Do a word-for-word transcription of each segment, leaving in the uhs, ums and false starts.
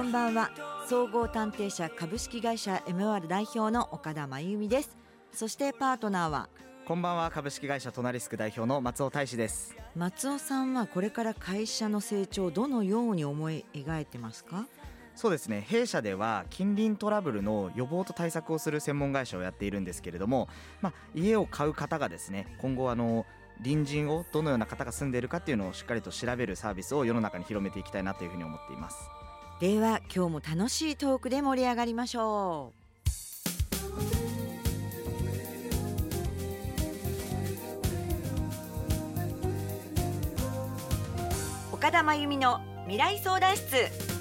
んばんは。総合探偵社株式会社 エムアール 代表の岡田真由美です。そしてパートナーは、 こんばんは。株式会社トナリスク代表の松尾大志です。 松尾さんはこれから会社の成長をどのように思い描いてますか？ そうですね、弊社では近隣トラブルの予防と対策をする専門会社をやっているんですけれども、まあ、家を買う方がですね、今後あの隣人をどのような方が住んでいるかっていうのをしっかりと調べるサービスを世の中に広めていきたいなというふうに思っています。 では今日も楽しいトークで盛り上がりましょう。岡田真由美の未来相談室。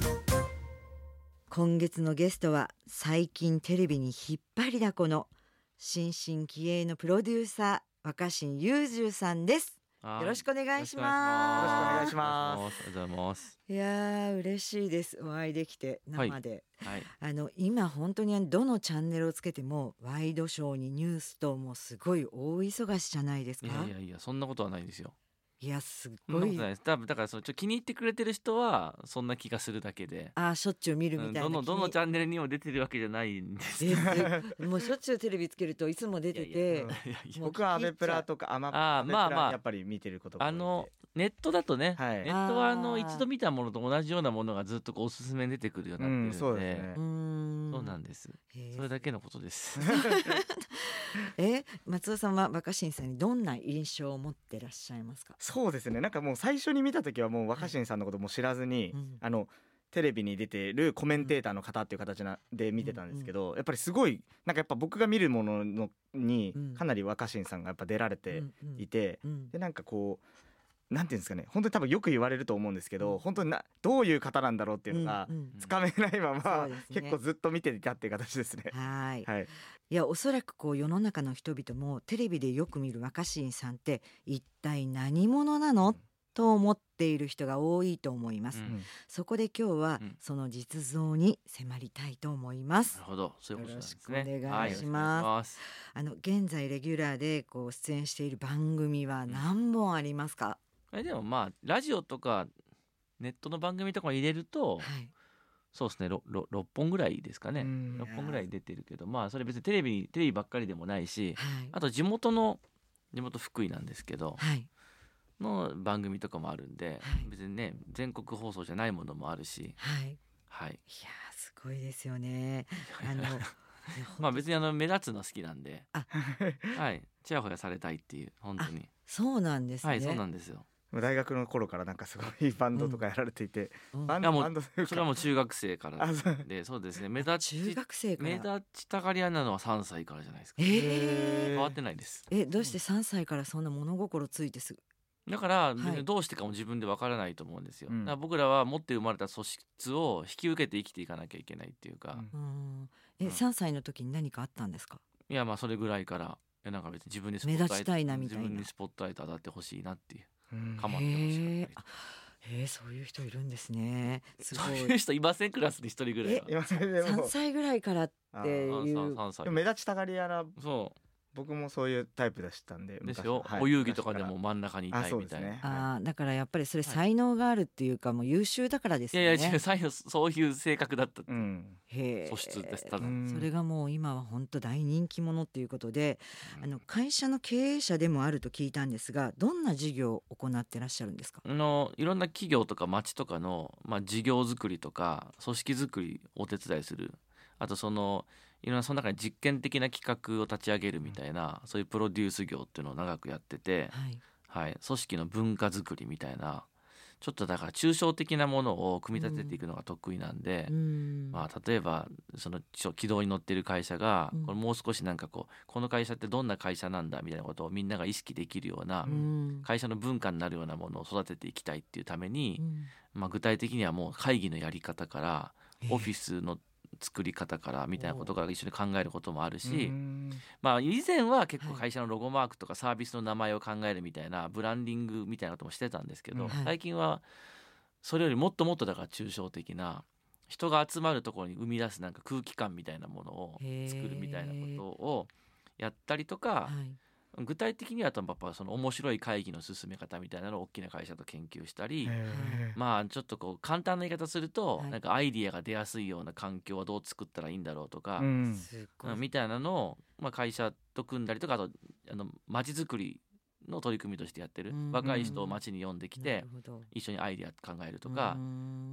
今月のゲストは最近テレビに引っ張りだこの新進気鋭のプロデューサー若新雄十さんです。よろしくお願いします。 よろしくお願いします。 ありがとうございます。 いやー嬉しいです。お会いできて生で、 はい、 あの今本当にどのチャンネルをつけてもワイドショーにニュースともうすごい大忙しじゃないですか？ いやいやいや、そんなことはないですよ。 いやすそんなごい。 ことないです。多分だからそのちょ気に入ってくれてる人はそんな気がするだけで、 あーしょっちゅう見るみたいな、 うん、どのどのチャンネルにも出てるわけじゃないんですですもうしょっちゅうテレビつけるといつも出てて、 いやいやいやいやもう僕はアベプラとかアマあーアベプラまあまあやっぱり見てることが多いんで、 あのネットだとね、 はいネットはあのあー一度見たものと同じようなものがずっとこうおすすめに出てくるようになってるんで、 うん、そうですね。 うーんそうなんです。 へーそれだけのことですえ松尾さんは若新さんにどんな印象を持ってらっしゃいますか？ そうですね、なんかもう最初に見た時はもう若新さんのことも知らずに、 うんあのテレビに出てるコメンテーターの方っていう形なで見てたんですけど、やっぱりすごいなんかやっぱ僕が見るもののにうんかなり若新さんがやっぱ出られていて、 うんうんでなんかこうなんていうんですかね、本当に多分よく言われると思うんですけど、 うん本当になどういう方なんだろうっていうのがうんうんつかめないまそうま、 ですね結構ずっと見ていたっていう形ですね。 はい、 はい、 いやおそらくこう世の中の人々もテレビでよく見る若新さんって一体何者なの、と思っている人が多いと思います、 うんそこで今日はうんその実像に迫りたいと思います、 なるほど、そういうことなんですね。 よろしくお願いしますはい、よろしくお願いします。 あの現在レギュラーでこう出演している番組は何本ありますか？ えでもまあラジオとかネットの番組とか入れると、 はいそうですね、ろろろっぽんぐらいですかね、 うんろっぽんぐらい出てるけど、まあそれ別にテレビテレビばっかりでもないし、 はいあと地元の地元福井なんですけどはいの番組とかもあるんで、 はい別にね全国放送じゃないものもあるし、 はいはい、 いやーすごいですよね。あのいやまあ別にあの目立つの好きなんで、 あはいちやほやされたいっていう本当に、 そうなんですね。 はいそうなんですよ。 大学の頃からなんかすごいバンドとかやられていて、 うんバンいやもうドバンドというかそれはもう中学生からあそうで、そうですね、目立中ち学生から目立ちたがり屋なのはさんさいからじゃないですか。 え変わってないです。 ー、えどうしてさんさいからそんな物心ついてすぐだから別はいにどうしてかも自分でわからないと思うんですよ、 うんだから僕らは持って生まれた素質を引き受けて生きていかなきゃいけないっていうか、 うんうんえ、 うんさんさいの時に何かあったんですか？ いやまあそれぐらいからいやなんか別に自分にスポットライト目立ちたいなみたいな自分にスポットライト当たってほしいなっていううんかまってほしへーかったりへえそういう人いるんですね。すごそういいう人いませんクラスで一人ぐらいは。 今それでもさんさいぐらいからってあいうさんさいでも目立ちたがり屋なそ僕もそういうタイプでしたんでうですよ、 昔はいお遊戯とかでも真ん中にいたあいみたいな、 そうですねあーだからやっぱりそれ才能があるっていうかもう優秀だからですいよね。 やいや違う最後そういう性格だった、 うんへー素質ですただ、 うんそれがもう今は本当大人気者っていうことで、あの会社の経営者でもあると聞いたんですが、どんな事業を行ってらっしゃるんですか？ あのいろんな企業とか町とかの、まあ、事業作りとか組織作りをお手伝いする、あとそのいろんなその中に実験的な企画を立ち上げるみたいな、そういうプロデュース業っていうのを長くやってて、 はいはい、組織の文化作りみたいなちょっとだから抽象的なものを組み立てていくのが得意なんで、 うんまあ、例えばそのちょ軌道に乗ってる会社が、 うんこれもう少しなんかこうこの会社ってどんな会社なんだみたいなことをみんなが意識できるような、 うん会社の文化になるようなものを育てていきたいっていうために、 うんまあ、具体的にはもう会議のやり方からオフィスの作り方からみたいなことから一緒に考えることもあるし、 うんまあ以前は結構会社のロゴマークとかサービスの名前を考えるみたいなブランディングみたいなこともしてたんですけど、 うんはい最近はそれよりもっともっとだから抽象的な人が集まるところに生み出すなんか空気感みたいなものを作るみたいなことをやったりとか、 はい具体的にはやっぱその面白い会議の進め方みたいなのを大きな会社と研究したり、まあちょっとこう簡単な言い方すると、 はい、 なんかアイディアが出やすいような環境はどう作ったらいいんだろうとか、 うん、 すごいみたいなのを、まあ、会社と組んだりとか、あとあの街づくりの取り組みとしてやってる、 うん、 若い人を街に呼んできて、 なるほど、 一緒にアイディア考えるとか、 うん、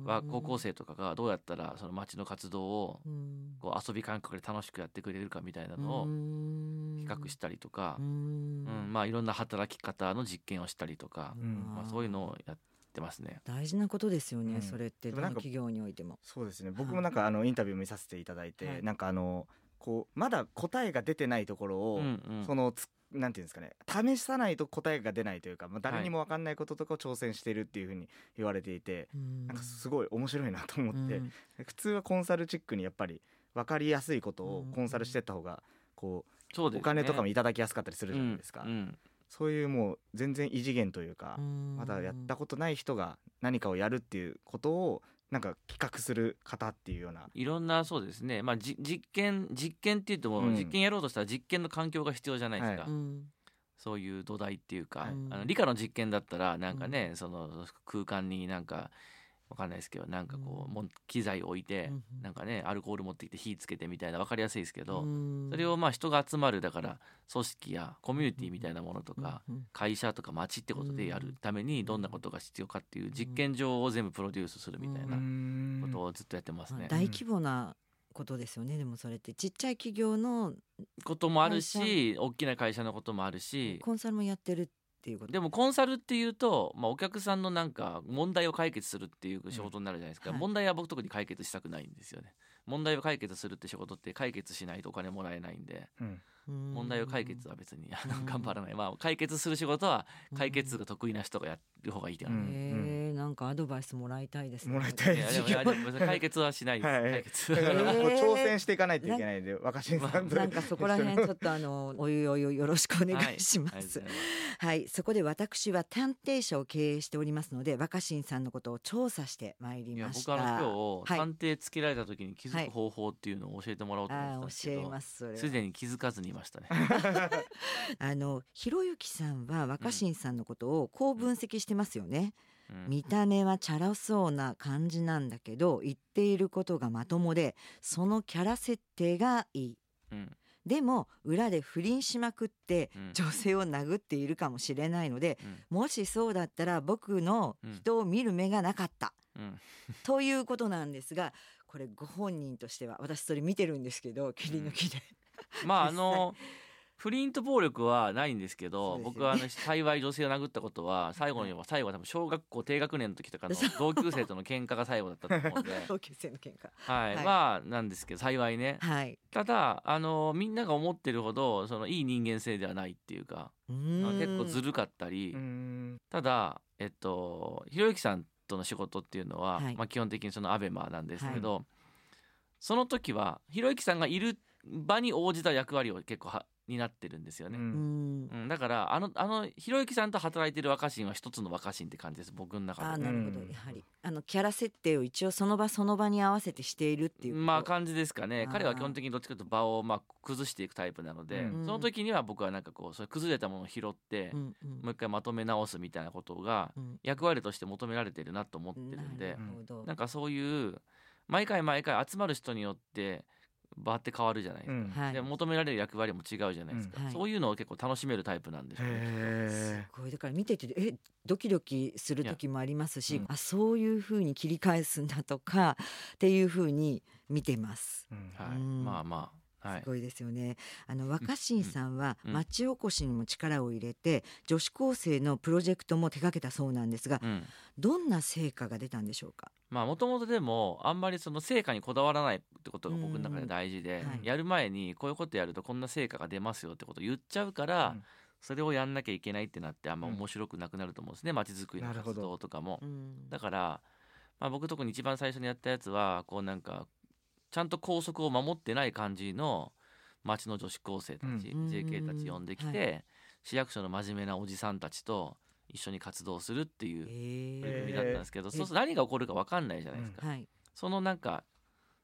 は高校生とかがどうやったらその街の活動をうんこう遊び感覚で楽しくやってくれるかみたいなのを比較したりとか、 うんうん、まあいろんな働き方の実験をしたりとか、 うんまあ、そういうのをやってますね。 大事なことですよね、 うん、 それってどの企業においても。 そうですね、僕もなんかあのインタビュー見させていただいて、 はい、 なんかあのこうまだ答えが出てないところを、 うんうん、 そのつなんていうんですかね、試さないと答えが出ないというか、まあ、誰にも分かんないこととかを挑戦しているっていうふうに言われていて、 うん、 なんかすごい面白いなと思って、 うん、 普通はコンサルチックにやっぱり分かりやすいことをコンサルしてった方がこう、 そうですね、 お金とかもいただきやすかったりするじゃないですか、 うんうん、 そういうもう全然異次元というか、 うん、 まだやったことない人が何かをやるっていうことをなんか企画する方っていうような、 いろんな、そうですね、まあ、じ実験実験って言っても、 うん、 実験やろうとしたら実験の環境が必要じゃないですか、 はい、 うん、 そういう土台っていうか、 はい、 あの理科の実験だったらなんかね、 うん、 その空間になんかわかんないですけど、なんかこう、 うん、 も機材を置いて、 うん、 なんかねアルコール持ってきて火つけてみたいな分かりやすいですけど、 うん、 それをまあ人が集まる、だから組織やコミュニティみたいなものとか、 うん、 会社とか町ってことでやるためにどんなことが必要かっていう実験場を全部プロデュースするみたいなことをずっとやってますね。 大規模なことですよね。でもそれってちっちゃい企業のこともあるし、大きな会社のこともあるし、 コンサルもやってるっていうこと。 でもコンサルっていうと、まあ、お客さんのなんか問題を解決するっていう仕事になるじゃないですか、 うん、はい、 問題は僕特に解決したくないんですよね。問題を解決するって仕事って解決しないとお金もらえないんで、うん、問題を解決は別に頑張らない、まあ、解決する仕事は解決が得意な人がやる方がいいって感じ、うんへえ、なんかアドバイスもらいたいですね。 もらいたいです。 いやでもいやでも解決はしないです、はい、解決、 だからもう挑戦していかないといけないんで、若新さんとなんかそこら辺ちょっとあのおいおいよろしくお願いします。はい、はい、そこで私は探偵社を経営しておりますので、若新さんのことを調査してまいりました。 いや僕は今日、はい、探偵つけられた時に気づく方法っていうのを教えてもらおうと思ってたんですけど、 はい、あ教えますそれは。 すでに気づかずにいましたね。 あのひろゆきさんは若新さんのことをこう分析してますよね。うん、見た目はチャラそうな感じなんだけど言っていることがまともで、そのキャラ設定がいい、うん、でも裏で不倫しまくって女性を殴っているかもしれないので、うん、もしそうだったら僕の人を見る目がなかった、うん、ということなんですが、これご本人としては、私それ見てるんですけど切り抜きで、 うん、まああの不倫と暴力はないんですけど、ね、僕はあの幸い女性を殴ったことは最後には最後は多分小学校低学年の時とかの同級生との喧嘩が最後だったと思うんで同級生の喧嘩、 はい、はい、まあなんですけど幸いね、はい、ただあのみんなが思ってるほどそのいい人間性ではないっていうか、う結構ずるかったり、ただえっとひろゆきさんとの仕事っていうのは、はい、まあ、基本的にそのアベマなんですけど、はい、その時はひろゆきさんがいる場に応じた役割を結構はになってるんですよね、うんうん、だからあのあのひろゆきさんと働いてる若新は一つの若新って感じです、僕の中で。 あ、なるほど、やはりあのキャラ設定を一応その場その場に合わせてしているっていうまあ感じですかね。彼は基本的にどっちかというと場をまあ崩していくタイプなので、うん、その時には僕はなんかこうそれ崩れたものを拾って、うんうん、もう一回まとめ直すみたいなことが役割として求められてるなと思ってるんで、うん、なんかそういう毎回毎回集まる人によって場って変わるじゃないですか、うん、で求められる役割も違うじゃないですか、うん、そういうのを結構楽しめるタイプなんでしょうね。 すごい、だから見ててえドキドキする時もありますし、うん、あそういう風に切り返すんだとかっていう風に見てます、 うんはい、まあまあはい、 すごいですよね。あの若新さんは町おこしにも力を入れて、うん、女子高生のプロジェクトも手掛けたそうなんですが、うん、どんな成果が出たんでしょうか。 まあもともとでもあんまりその成果にこだわらないってことが僕の中で大事で、はい、やる前にこういうことやるとこんな成果が出ますよってことを言っちゃうから、うん、それをやんなきゃいけないってなってあんま面白くなくなると思うんですね、町づくりの活動とかも、うん、だから、まあ、僕特に一番最初にやったやつはこうなんかちゃんと校則を守ってない感じの町の女子高生たち、うん、ジェーケー たち呼んできて、はい、市役所の真面目なおじさんたちと一緒に活動するっていう取り組みだったんですけど、そうすると何が起こるか分かんないじゃないですか、うん、そのなんか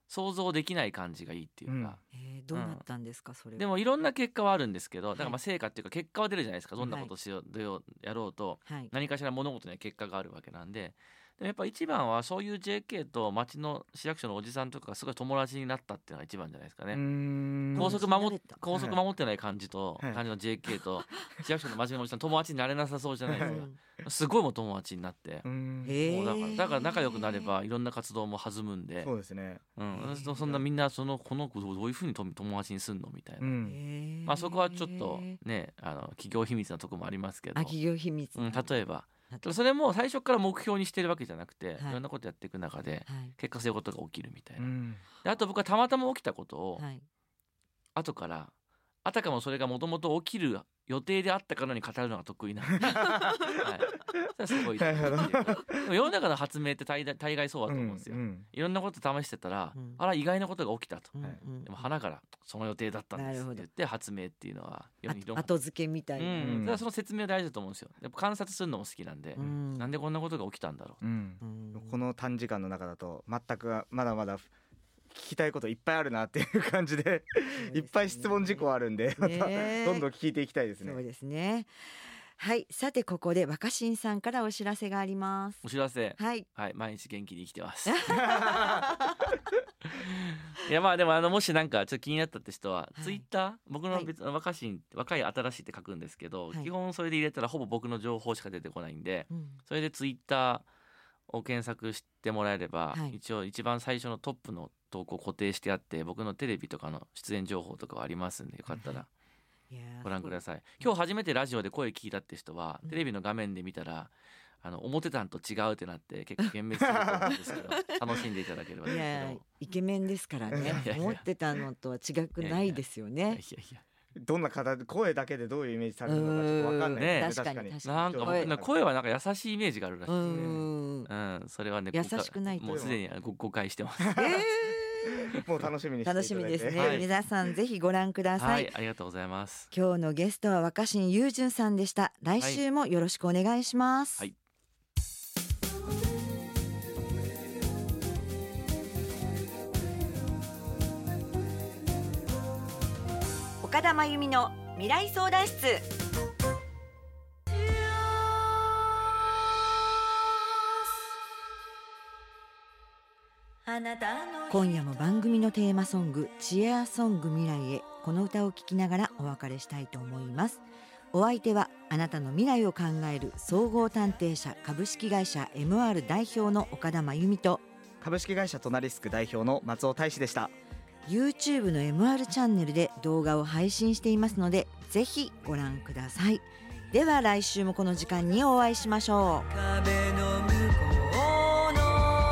想像できない感じがいいっていうか、 うんえーどうなったんですか、それは。 でもいろんな結果はあるんですけど、だからはいまあ成果っていうか結果は出るじゃないですか。どんなことをしよう、どうやろうとはい何かしら物事には結果があるわけなんで、でもやっぱ一番はそういう ジェーケー と町の市役所のおじさんとかがすごい友達になったっていうのが一番じゃないですかうね。 ん高速守っ友達になれた高速守ってない感じとはい感じの ジェーケー と市役所の真面目なおじさん友達になれなさそうじゃないですうか。 んすごいもう友達になってう、んへーもうだからだから仲良くなればいろんな活動も弾むんで、 そうですね。 うん、そそんなみんなそのこの子どういうふうにと友達にすんのみたいな、 うんへーまあそこはちょっとねあの企業秘密なとこもありますけど、 あ、企業秘密、 うん、例えば例えばそれも最初から目標にしてるわけじゃなくて、 はいいろんなことやっていく中ではい結果そういうことが起きるみたいうな、 んであと僕はたまたま起きたことをはい後からあたかもそれがもともと起きる予定であったかのように語るのが得意なんで、はい、それはすごいなるほどでも世の中の発明って大概大概そうだと思うんですよ、 うんいろんなこと試してたら、 うんあら意外なことが起きたと、 うんはいうんでも花からその予定だったんですって言って発明っていうのは世に広まあ後付けみたいな、 うんうんだからその説明大事だと思うんですよ。やっぱ観察するのも好きなんで、 うんなんでこんなことが起きたんだろう、 うんうんこの短時間の中だと全くまだまだ聞きたいこといっぱいあるなっていう感じでいっぱい質問事項あるんでまたねどんどん聞いていきたいですね。 そうですね。はい、さてここで若新さんからお知らせがありますお。知らせ、 はい。 はい、毎日元気に生きてますいやまあでもあのもしなんかちょっと気になったって人は、 はいツイッター僕の別の若新若い新しいって書くんですけど、 はい基本それで入れたらほぼ僕の情報しか出てこないんで、 うんそれでツイッターを検索してもらえれば、 はい一応一番最初のトップの投稿固定してあって僕のテレビとかの出演情報とかはありますんでよかったらいやーご覧ください。今日初めてラジオで声聞いたって人は、 うんテレビの画面で見たらあの思ってたんと違うってなって結構幻滅すると思うんですけど楽しんでいただければいいんいやーですイケメンですからねいやいやいや思ってたのとは違くないですよけどいやいね。 やいやどんな方で声だけでどういうイメージされるのかちょっとわかんないですうん確かに確かになんか僕ね声はなんか優しいイメージがあるらしういですね。 ん。 うん、それはね優しくないともうすでにご誤解してます。 えもう楽しみにー、 していただいて楽しみですね、 はい皆さんぜひご覧ください。 はい、ありがとうございます。 今日のゲストは若新雄純さんでした。来週もよろしくお願いします。 はい岡田真由美の未来相談室。今夜も番組のテーマソングチエアソング未来へ、この歌を聴きながらお別れしたいと思います。お相手はあなたの未来を考える総合探偵社株式会社 エムアール 代表の岡田真由美と株式会社トナリスク代表の松尾大志でした。 YouTube の エムアール チャンネルで動画を配信していますのでぜひご覧ください。では来週もこの時間にお会いしましょう。 壁の向こうの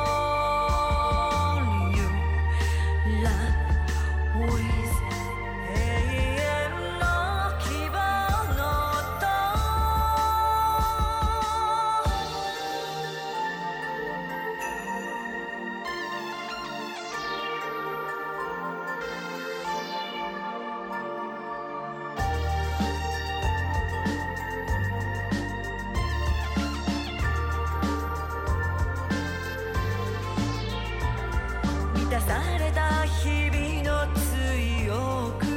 You Love with 永遠の希望の音満たされた日々の強く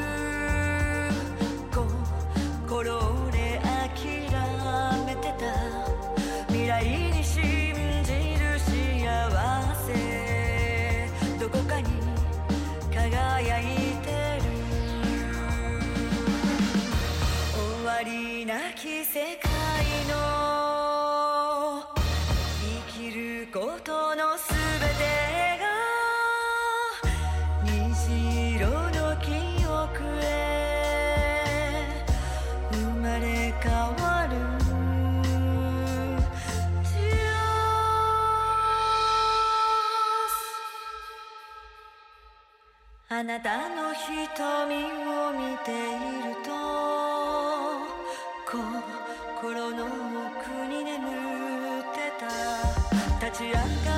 心で諦めてた未来に信じる幸せどこかに輝いてる終わりなき世界の生きることのすべてが虹色の記憶へ生まれ変わる Cheers あなたの瞳を見ていると心の奥に眠ってた立ち上が